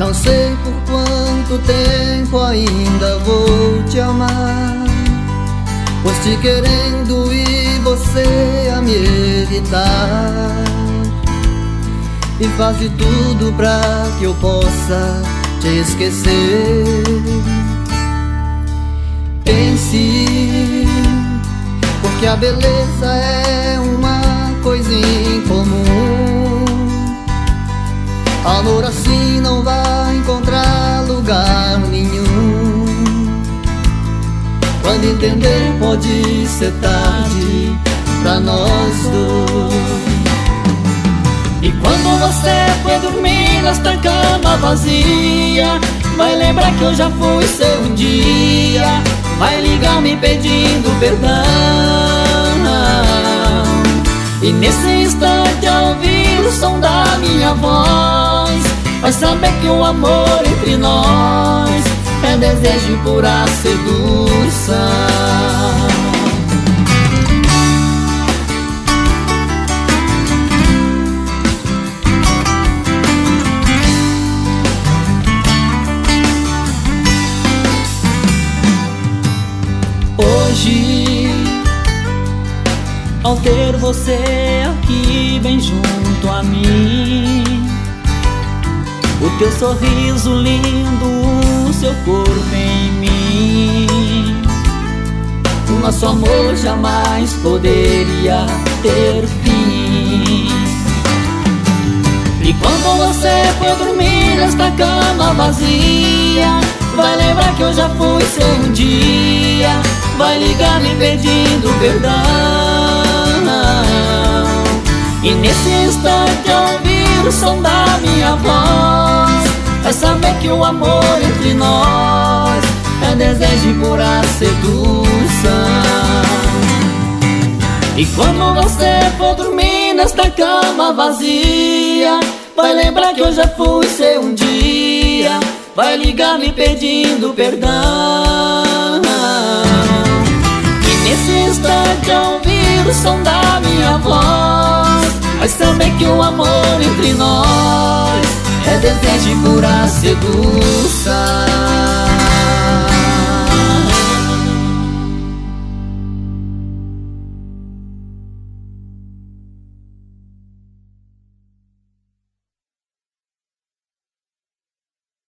Não sei por quanto tempo ainda vou te amar, pois te querendo e você a me evitar. E faz de tudo pra que eu possa te esquecer. Pense, porque a beleza é uma coisa incomum. Amor assim não vai encontrar lugar nenhum. Quando entender pode ser tarde pra nós dois. E quando você for dormir nesta cama vazia, vai lembrar que eu já fui seu um dia. Vai ligar me pedindo perdão. E nesse instante ao ouvir o som da minha voz, vai saber que o amor entre nós é desejo e pura sedução. Hoje, ao ter você aqui bem junto a mim, o teu sorriso lindo, o seu corpo em mim, o nosso amor jamais poderia ter fim. E quando você for dormir nesta cama vazia, vai lembrar que eu já fui seu um dia. Vai ligar me pedindo perdão. E nesse instante ao ouvir o som da minha voz, vai saber que o amor entre nós é desejo e pura sedução. E quando você for dormir nesta cama vazia, vai lembrar que eu já fui seu um dia. Vai ligar me pedindo perdão. E nesse instante ao ouvir o som da minha voz, vai saber que o amor entre nós é desejo e pura sedução.